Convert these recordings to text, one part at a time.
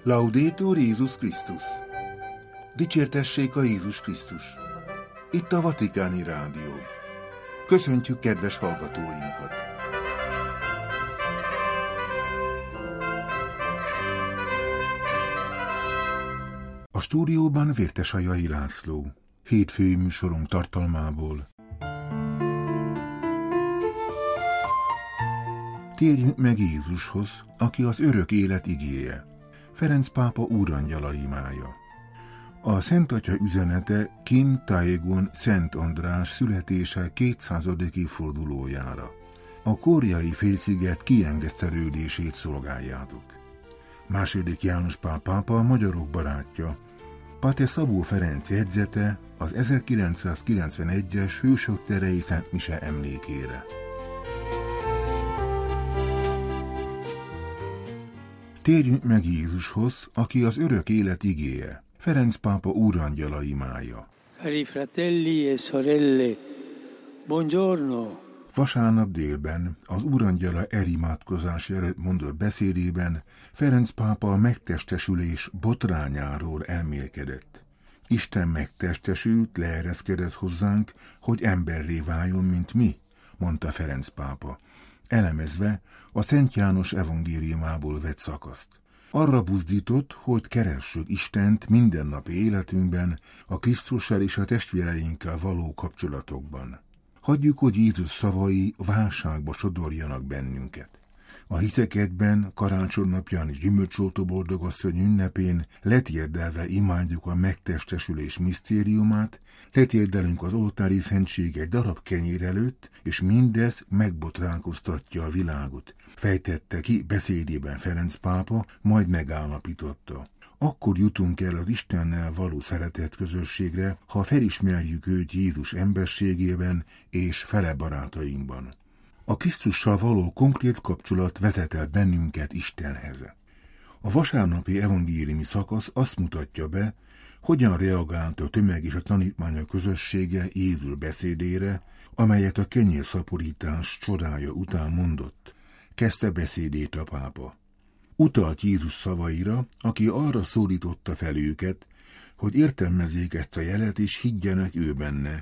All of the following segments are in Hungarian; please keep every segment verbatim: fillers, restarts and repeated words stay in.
Laudetur Jézus Krisztus! Dicsértessék a Jézus Krisztus! Itt a Vatikáni Rádió. Köszöntjük kedves hallgatóinkat! A stúdióban Vértesajai László, hétfői műsorunk tartalmából. Térjünk meg Jézushoz, aki az örök élet igéje. Ferenc pápa úrangyala imája. A Szent Atya üzenete Kim Taegon Szent András születése kétszázadik évfordulójára. A Koreai félsziget kiengesztelődését szolgáljátok. Második János Pál pápa a magyarok barátja. Pater Szabó Ferenc jegyzete az ezerkilencszázkilencvenegyes Hősök terei Szent Mise emlékére. Térjünk meg Jézushoz, aki az örök élet igéje. Ferenc pápa úrangyala imája. Cari fratelli e sorelle, buongiorno. Vasárnap délben az úrangyala elimádkozás előtt mondott beszédében Ferenc pápa a megtestesülés botrányáról elmélkedett. Isten megtestesült, leereszkedett hozzánk, hogy emberré váljon, mint mi, mondta Ferenc pápa, elemezve a Szent János evangéliumából vett szakaszt. Arra buzdított, hogy keressük Istent mindennapi életünkben, a Krisztussal és a testvéreinkkel való kapcsolatokban. Hagyjuk, hogy Jézus szavai válságba sodorjanak bennünket. A hiszekedben, karácsonynapján és gyümölcsóltó boldogasszony ünnepén letérdelve imádjuk a megtestesülés misztériumát, letérdelünk az oltári szentség egy darab kenyér előtt, és mindez megbotránkoztatja a világot, fejtette ki beszédében Ferenc pápa, majd megállapította. Akkor jutunk el az Istennel való szeretet közösségre, ha felismerjük őt Jézus emberségében és fele barátainkban. A Krisztussal való konkrét kapcsolat vezet el bennünket Istenhez. A vasárnapi evangéliumi szakasz azt mutatja be, hogyan reagált a tömeg és a tanítványok közössége Jézus beszédére, amelyet a kenyérszaporítás csodája után mondott. Kezdte beszédét a pápa. Utalt Jézus szavaira, aki arra szólította fel őket, hogy értelmezzék ezt a jelet és higgyenek ő benne,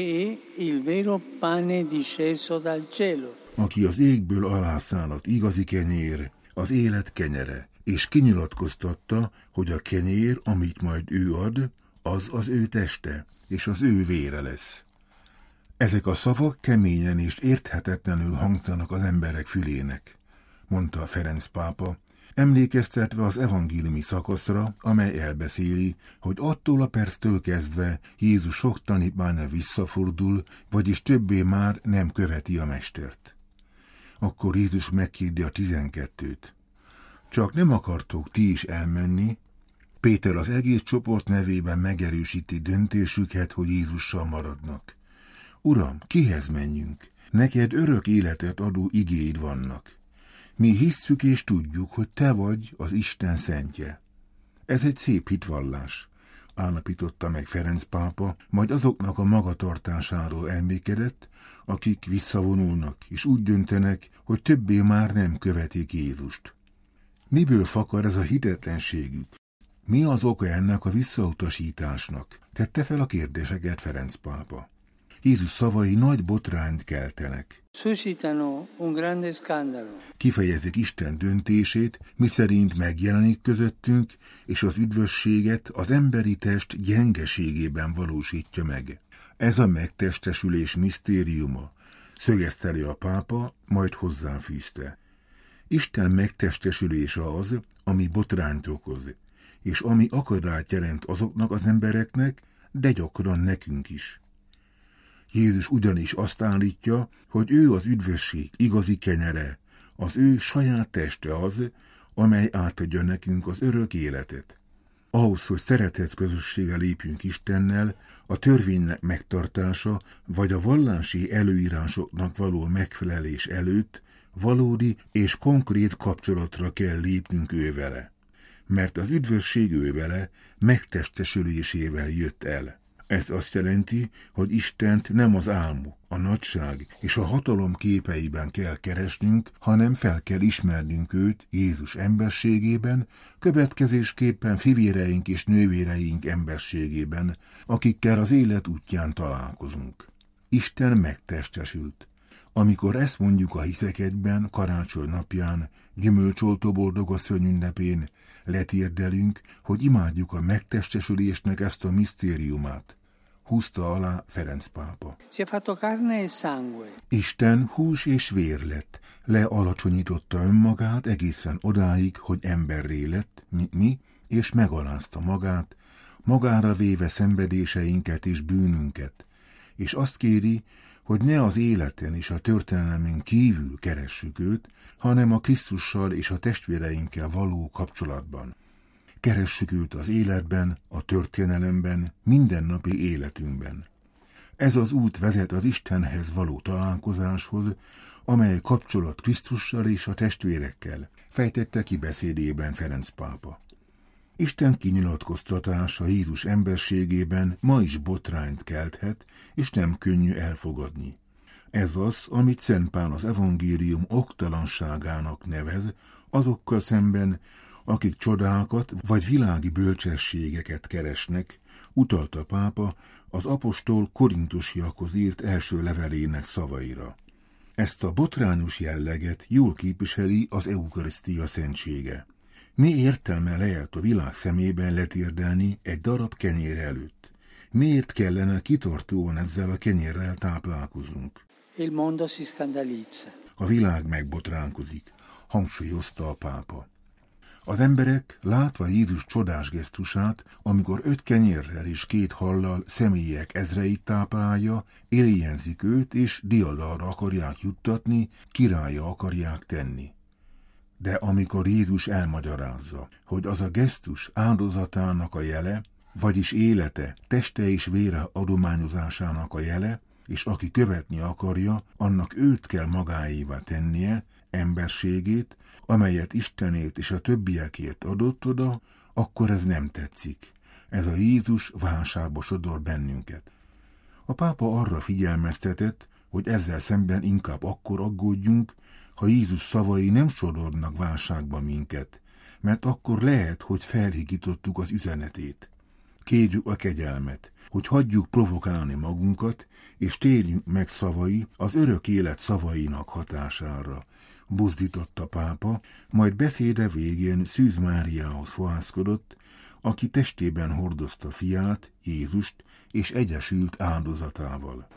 aki az égből alászállat igazi kenyér, az élet kenyere, és kinyilatkoztatta, hogy a kenyér, amit majd ő ad, az az ő teste, és az ő vére lesz. Ezek a szavak keményen és érthetetlenül hangzanak az emberek fülének, mondta a Ferenc pápa, emlékeztetve az evangéliumi szakaszra, amely elbeszéli, hogy attól a perctől kezdve Jézus sok tanítványa visszafordul, vagyis többé már nem követi a mestert. Akkor Jézus megkérdi a tizenkettőt. Csak nem akartok ti is elmenni? Péter az egész csoport nevében megerősíti döntésüket, hogy Jézussal maradnak. Uram, kihez menjünk? Neked örök életet adó igéid vannak. Mi hisszük és tudjuk, hogy te vagy az Isten szentje. Ez egy szép hitvallás, állapította meg Ferenc pápa, majd azoknak a magatartásáról elmékedett, akik visszavonulnak és úgy döntenek, hogy többé már nem követik Jézust. Miből fakad ez a hitetlenségük? Mi az oka ennek a visszautasításnak? Tette fel a kérdéseket Ferenc pápa. Jézus szavai nagy botrányt keltenek. Suscitano un grande scandalo. Kifejezik Isten döntését, miszerint megjelenik közöttünk, és az üdvösséget az emberi test gyengeségében valósítja meg. Ez a megtestesülés misztériuma, szögezte le a pápa, majd hozzáfűzte. Isten megtestesülése az, ami botrányt okoz, és ami akadályt jelent azoknak az embereknek, de gyakran nekünk is. Jézus ugyanis azt állítja, hogy ő az üdvösség igazi kenyere, az ő saját teste az, amely átadja nekünk az örök életet. Ahhoz, hogy szeretet közössége lépjünk Istennel, a törvénynek megtartása vagy a vallási előírásoknak való megfelelés előtt valódi és konkrét kapcsolatra kell lépnünk ő vele, mert az üdvösség ő vele megtestesülésével jött el. Ez azt jelenti, hogy Istent nem az álmok, a nagyság és a hatalom képeiben kell keresnünk, hanem fel kell ismernünk őt Jézus emberségében, következésképpen fivéreink és nővéreink emberségében, akikkel az élet útján találkozunk. Isten megtestesült. Amikor ezt mondjuk a hiszekegyben, karácsony napján, gyümölcsoltó boldogasszony ünnepén, letérdelünk, hogy imádjuk a megtestesülésnek ezt a misztériumát. Húzta alá Ferenc pápa. Isten hús és vér lett, lealacsonyította önmagát egészen odáig, hogy emberré lett, mint mi, és megalázta magát, magára véve szenvedéseinket és bűnünket, és azt kéri, hogy ne az életen és a történelmen kívül keressük őt, hanem a Krisztussal és a testvéreinkkel való kapcsolatban. Keressük őt az életben, a történelemben, mindennapi életünkben. Ez az út vezet az Istenhez való találkozáshoz, amely kapcsolat Krisztussal és a testvérekkel, fejtette ki beszédében Ferenc pápa. Isten kinyilatkoztatása Jézus emberségében ma is botrányt kelthet, és nem könnyű elfogadni. Ez az, amit Szent Pál az evangélium oktalanságának nevez, azokkal szemben, akik csodákat vagy világi bölcsességeket keresnek, utalta pápa az apostol korintusiakhoz írt első levelének szavaira. Ezt a botrányos jelleget jól képviseli az eukarisztia szentsége. Mi értelme lehet a világ szemében letérdelni egy darab kenyér előtt? Miért kellene kitartóan ezzel a kenyérrel táplálkozunk? Il mondo si scandalizza. A világ megbotránkozik, hangsúlyozta a pápa. Az emberek, látva Jézus csodás gesztusát, amikor öt kenyérrel és két hallal személyek ezreit táplálja, éljenzik őt és diadalra akarják juttatni, királlyá akarják tenni. De amikor Jézus elmagyarázza, hogy az a gesztus áldozatának a jele, vagyis élete, teste és vére adományozásának a jele, és aki követni akarja, annak őt kell magáévá tennie, emberségét, amelyet Istenért és a többiekért adott oda, akkor ez nem tetszik. Ez a Jézus válságba sodor bennünket. A pápa arra figyelmeztetett, hogy ezzel szemben inkább akkor aggódjunk, ha Jézus szavai nem sodornak válságba minket, mert akkor lehet, hogy felhigítottuk az üzenetét. Kérjük a kegyelmet, hogy hagyjuk provokálni magunkat, és térjünk meg szavai az örök élet szavainak hatására, buzdította pápa, majd beszéde végén Szűz Máriához fohászkodott, aki testében hordozta fiát, Jézust, és egyesült áldozatával.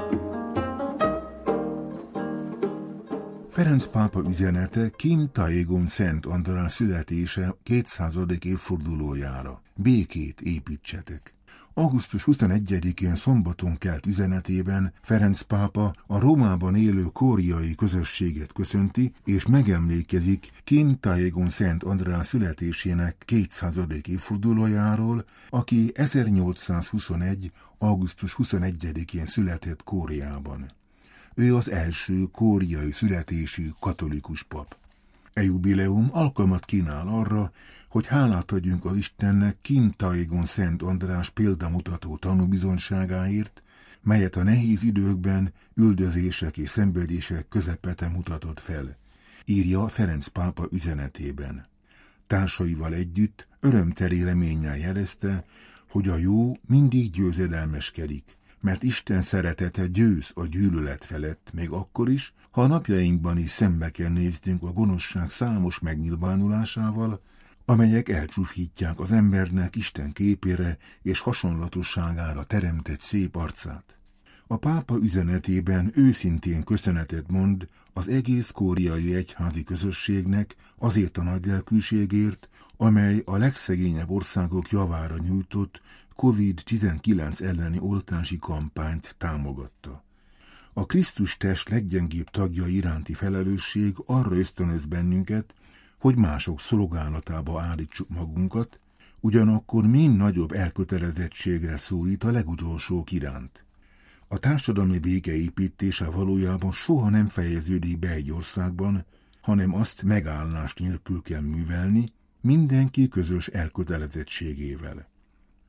Ferenc pápa üzenete Kim Taegon Szent András születése kétszázadik évfordulójára. Békét építsetek. augusztus huszonegyedikén szombaton kelt üzenetében Ferenc pápa a Rómában élő kóriai közösséget köszönti, és megemlékezik Kim Taegon Szent András születésének kétszázadik évfordulójáról, aki ezernyolcszázhuszonegy. augusztus huszonegyedikén született Kóriában. Ő az első kóriai születésű katolikus pap. E jubileum alkalmat kínál arra, hogy hálát adjunk az Istennek Kim Taegon Szent András példamutató tanúbizonyságáért, melyet a nehéz időkben üldözések és szenvedések közepete mutatott fel, írja Ferenc pápa üzenetében. Társaival együtt örömteli reménnyel jelezte, hogy a jó mindig győzedelmeskedik, mert Isten szeretete győz a gyűlölet felett, még akkor is, ha a napjainkban is szembe kell néznünk a gonoszság számos megnyilvánulásával, amelyek elcsúfítják az embernek Isten képére és hasonlatosságára teremtett szép arcát. A pápa üzenetében őszintén köszönetet mond az egész kóriai egyházi közösségnek azért a nagylelkűségért, amely a legszegényebb országok javára nyújtott kovid tizenkilenc elleni oltási kampányt támogatta. A Krisztus test leggyengébb tagja iránti felelősség arra ösztönöz bennünket, hogy mások szolgálatába állítsuk magunkat, ugyanakkor mind nagyobb elkötelezettségre szólít a legutolsók iránt. A társadalmi békeépítése valójában soha nem fejeződik be egy országban, hanem azt megállás nélkül kell művelni, mindenki közös elkötelezettségével.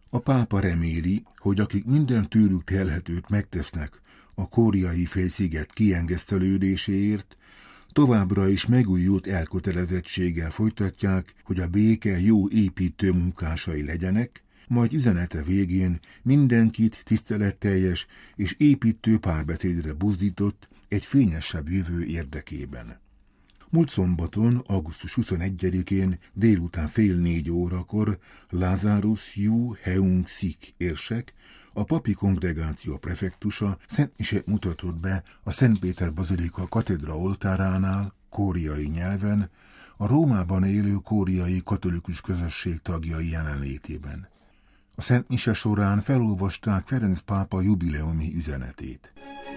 A pápa reméli, hogy akik minden tőlük telhetőt megtesznek a Koreai félsziget kiengesztelődéséért, továbbra is megújult elkötelezettséggel folytatják, hogy a béke jó építő munkásai legyenek, majd üzenete végén mindenkit tiszteletteljes és építő párbeszédre buzdított egy fényesebb jövő érdekében. Múlt szombaton, augusztus huszonegyedikén délután fél négy órakor Lazarus Yu Heung-sik érsek, a papi kongregáció prefektusa szentmisét mutatott be a Szent Péter Bazilika katedra oltáránál, koreai nyelven, a Rómában élő koreai katolikus közösség tagjai jelenlétében. A Szent Mise során felolvasták Ferenc pápa jubileumi üzenetét.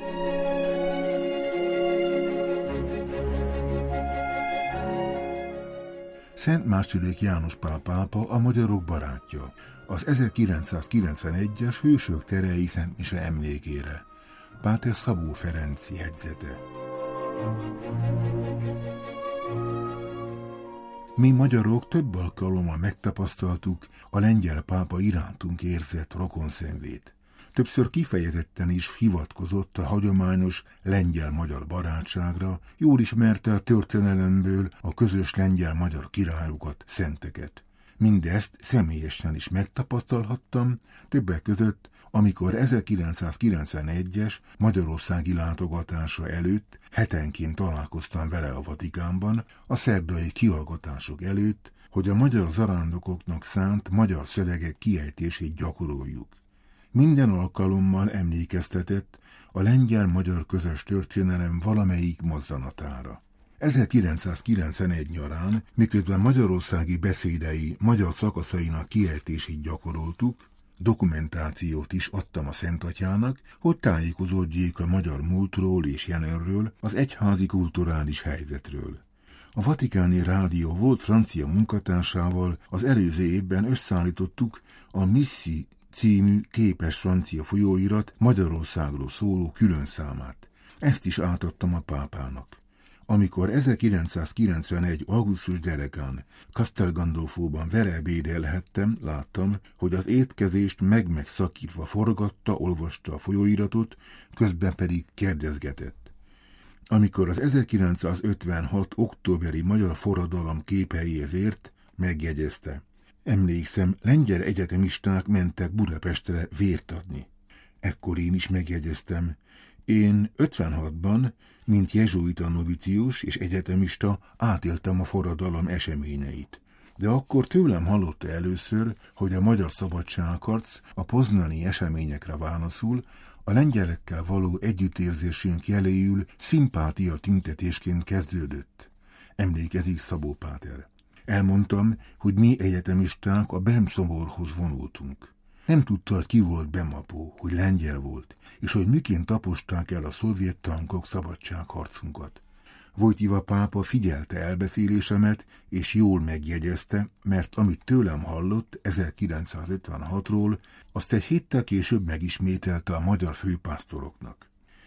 Szent második János Pál pápa a magyarok barátja, az ezerkilencszázkilencvenegyes Hősök terei Szent Mise emlékére. Páter Szabó Ferenc jegyzete. Mi magyarok több alkalommal megtapasztaltuk a lengyel pápa irántunk érzett rokonszenvét. Többször kifejezetten is hivatkozott a hagyományos lengyel-magyar barátságra, jól ismerte a történelemből a közös lengyel-magyar királyokat, szenteket. Mindezt személyesen is megtapasztalhattam, többek között, amikor ezerkilencszázkilencvenegyes magyarországi látogatása előtt hetenként találkoztam vele a Vatikánban, a szerdai kihallgatások előtt, hogy a magyar zarándokoknak szánt magyar szövegek kiejtését gyakoroljuk. Minden alkalommal emlékeztetett a lengyel-magyar közös történelem valamelyik mozzanatára. ezerkilencszázkilencvenegy nyarán, miközben magyarországi beszédei magyar szakaszainak kiejtését gyakoroltuk, dokumentációt is adtam a Szentatyának, hogy tájékozódjék a magyar múltról és jelenről, az egyházi kulturális helyzetről. A Vatikáni Rádió volt francia munkatársával az előző évben összeállítottuk a Misszi című képes francia folyóirat Magyarországról szóló külön számát. Ezt is átadtam a pápának. Amikor ezerkilencszázkilencvenegy. augusztus derekán Castel Gandolfóban vele ebédelhettem, láttam, hogy az étkezést meg-megszakítva forgatta, olvasta a folyóiratot, közben pedig kérdezgetett. Amikor az ezerkilencszázötvenhat. októberi magyar forradalom képeihez ért, megjegyezte. Emlékszem, lengyel egyetemisták mentek Budapestre vért adni. Ekkor én is megjegyeztem. Én ötvenhatban, mint jezsuita novicius és egyetemista átéltem a forradalom eseményeit. De akkor tőlem hallotta először, hogy a magyar szabadságharc a poznani eseményekre válaszul, a lengyelekkel való együttérzésünk jeléül szimpátia tüntetésként kezdődött. Emlékezik Szabó páter. Elmondtam, hogy mi egyetemisták a Bem-szoborhoz vonultunk. Nem tudta, hogy ki volt Bemapó, hogy lengyel volt, és hogy miként taposták el a szovjet tankok szabadságharcunkat. Wojtyła pápa figyelte elbeszélésemet, és jól megjegyezte, mert amit tőlem hallott ezerkilencszázötvenhatról, azt egy héttel később megismételte a magyar főpásztoroknak.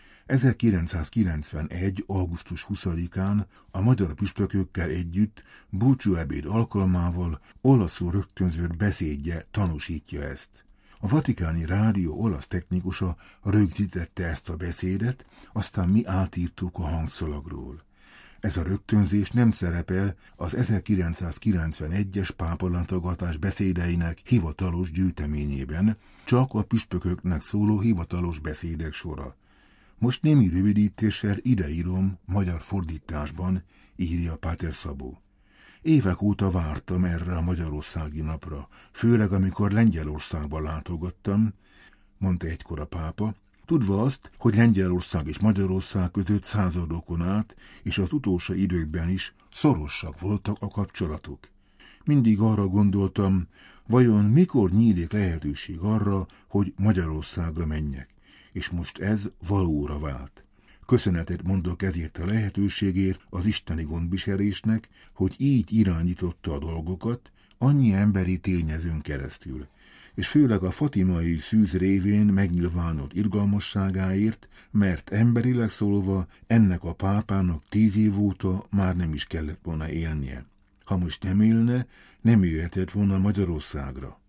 ezerkilencszázkilencvenegy. augusztus huszadikán a magyar püspökökkel együtt búcsúebéd alkalmával olaszul rögtönzött beszédje tanúsítja ezt. A Vatikáni Rádió olasz technikusa rögzítette ezt a beszédet, aztán mi átírtuk a hangszalagról. Ez a rögtönzés nem szerepel az ezerkilencszázkilencvenegyes pápalátogatás beszédeinek hivatalos gyűjteményében, csak a püspököknek szóló hivatalos beszédek sora. Most némi rövidítéssel ideírom magyar fordításban, írja Páter Szabó. Évek óta vártam erre a magyarországi napra, főleg amikor Lengyelországba látogattam, mondta egykor a pápa, tudva azt, hogy Lengyelország és Magyarország között századokon át, és az utolsó időkben is szorosak voltak a kapcsolatok. Mindig arra gondoltam, vajon mikor nyílik lehetőség arra, hogy Magyarországra menjek, és most ez valóra vált. Köszönetet mondok ezért a lehetőségért az isteni gondviselésnek, hogy így irányította a dolgokat, annyi emberi tényezőn keresztül, és főleg a fatimai szűz révén megnyilvánult irgalmasságáért, mert emberileg szólva ennek a pápának tíz év óta már nem is kellett volna élnie. Ha most nem élne, nem jöhetett volna Magyarországra.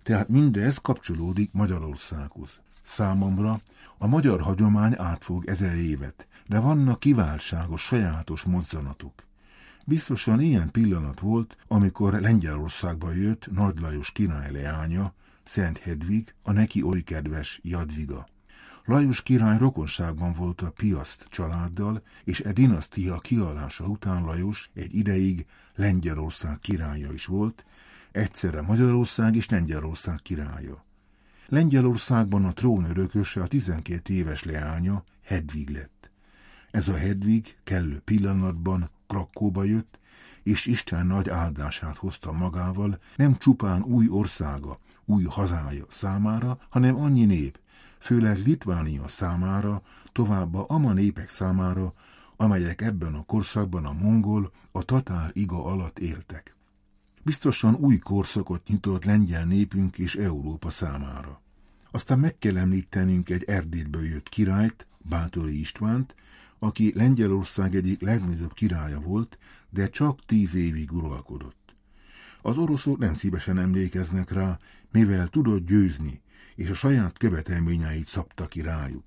tehát mindez kapcsolódik Magyarországhoz. Számomra a magyar hagyomány átfog ezer évet, de vannak kiváltságos, sajátos mozzanatok. Biztosan ilyen pillanat volt, amikor Lengyelországba jött Nagy Lajos király leánya, Szent Hedvig, a neki oly kedves Jadviga. Lajos király rokonságban volt a Piast családdal, és e dinasztia kialása után Lajos egy ideig Lengyelország királya is volt, egyszerre Magyarország és Lengyelország királya. Lengyelországban a trón örököse a tizenkét éves leánya, Hedvig lett. Ez a Hedvig kellő pillanatban Krakóba jött, és Isten nagy áldását hozta magával nem csupán új országa, új hazája számára, hanem annyi nép, főleg Litvánia számára, továbbá ama népek számára, amelyek ebben a korszakban a mongol, a tatár iga alatt éltek. Biztosan új korszakot nyitott lengyel népünk és Európa számára. Aztán meg kell említenünk egy Erdélyből jött királyt, Báthori Istvánt, aki Lengyelország egyik legnagyobb királya volt, de csak tíz évig uralkodott. Az oroszok nem szívesen emlékeznek rá, mivel tudott győzni, és a saját követelményeit szabta ki rájuk.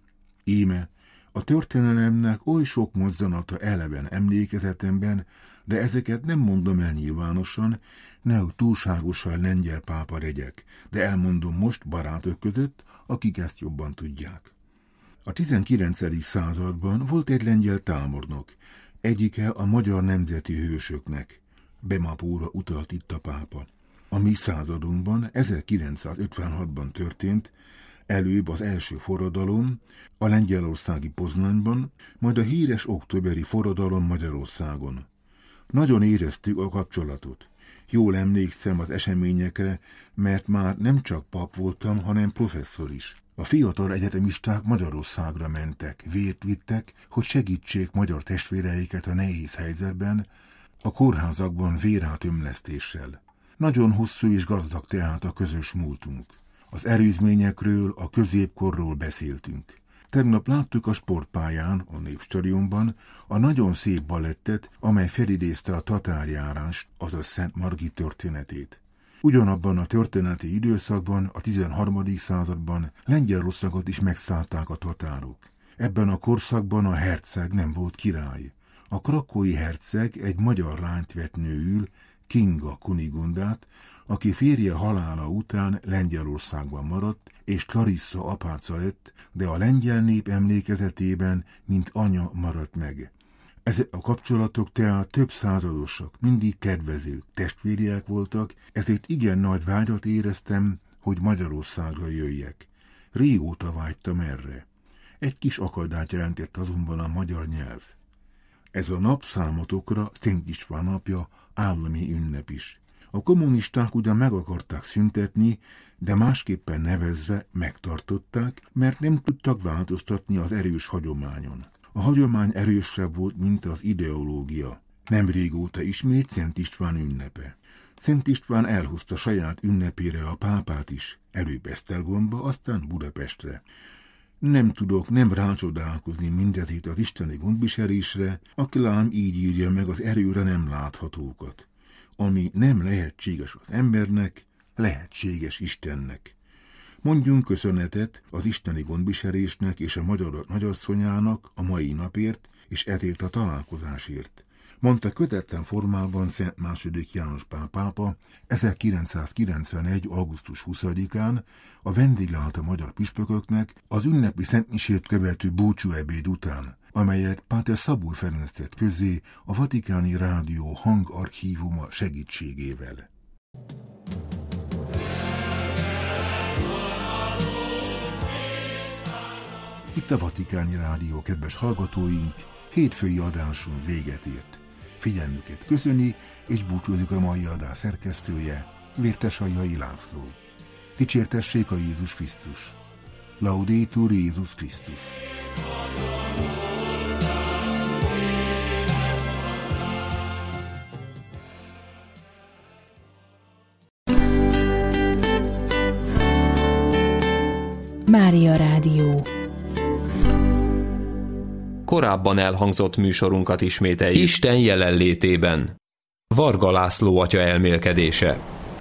Íme, a történelemnek oly sok mozzanata eleven emlékezetemben, de ezeket nem mondom el nyilvánosan, nehogy túlságosan lengyel pápa legyek, de elmondom most barátok között, akik ezt jobban tudják. A tizenkilencedik században volt egy lengyel tábornok, egyike a magyar nemzeti hősöknek. Bemapóra utalt itt a pápa. A mi századunkban ezerkilencszázötvenhatban történt, előbb az első forradalom, a lengyelországi Poznanyban, majd a híres októberi forradalom Magyarországon. Nagyon éreztük a kapcsolatot. Jól emlékszem az eseményekre, mert már nem csak pap voltam, hanem professzor is. A fiatal egyetemisták Magyarországra mentek, vért vittek, hogy segítsék magyar testvéreiket a nehéz helyzetben, a kórházakban vérátömlesztéssel. Nagyon hosszú és gazdag tehát a közös múltunk. Az előzményekről, a középkorról beszéltünk. Tegnap láttuk a sportpályán, a Népstadionban a nagyon szép balettet, amely felidézte a tatárjárást, azaz Szent Margit történetét. Ugyanabban a történeti időszakban, a tizenharmadik században Lengyelországot is megszállták a tatárok. Ebben a korszakban a herceg nem volt király. A krakói herceg egy magyar lányt vett nőül, Kinga Kunigundát, aki férje halála után Lengyelországban maradt, és Clarissa apáca lett, de a lengyel nép emlékezetében, mint anya maradt meg. Ezek a kapcsolatok tehát több századosak, mindig kedvezők, testvériek voltak, ezért igen nagy vágyat éreztem, hogy Magyarországra jöjjek. Régóta vágytam erre. Egy kis akadályt jelentett azonban a magyar nyelv. Ez a nap számotokra Szent István napja, állami ünnep is. A kommunisták ugyan meg akarták szüntetni, de másképpen nevezve megtartották, mert nem tudtak változtatni az erős hagyományon. A hagyomány erősebb volt, mint az ideológia. Nem régóta ismét Szent István ünnepe. Szent István elhozta saját ünnepére a pápát is, előbb Esztergomba, aztán Budapestre. Nem tudok nem rácsodálkozni mindezért az isteni gondviselésre, aki lám így írja meg az erőre nem láthatókat. Ami nem lehetséges az embernek, lehetséges Istennek. Mondjunk köszönetet az isteni gondviselésnek és a magyar nagyasszonyának a mai napért, és ezért a találkozásért. Mondta kötetlen formában Szent második János Pál pápa ezerkilencszázkilencvenegy. augusztus huszadikán a vendégláta magyar püspököknek az ünnepi szentmisét követő búcsúebéd után, amelyet Páter Szabó Ferenc tett közé a Vatikáni Rádió hangarchívuma segítségével. Itt a Vatikáni Rádió, kedves hallgatóink, hétfői adásunk véget ért. Figyelmüket köszöni, és búcsúzik a mai adás szerkesztője, Vértesajai László. Dicsértessék a Jézus Krisztus! Laudetur Jézus Krisztus! Mária Rádió. Korábban elhangzott műsorunkat ismételjük. Isten jelenlétében. Varga László atya elmélkedése.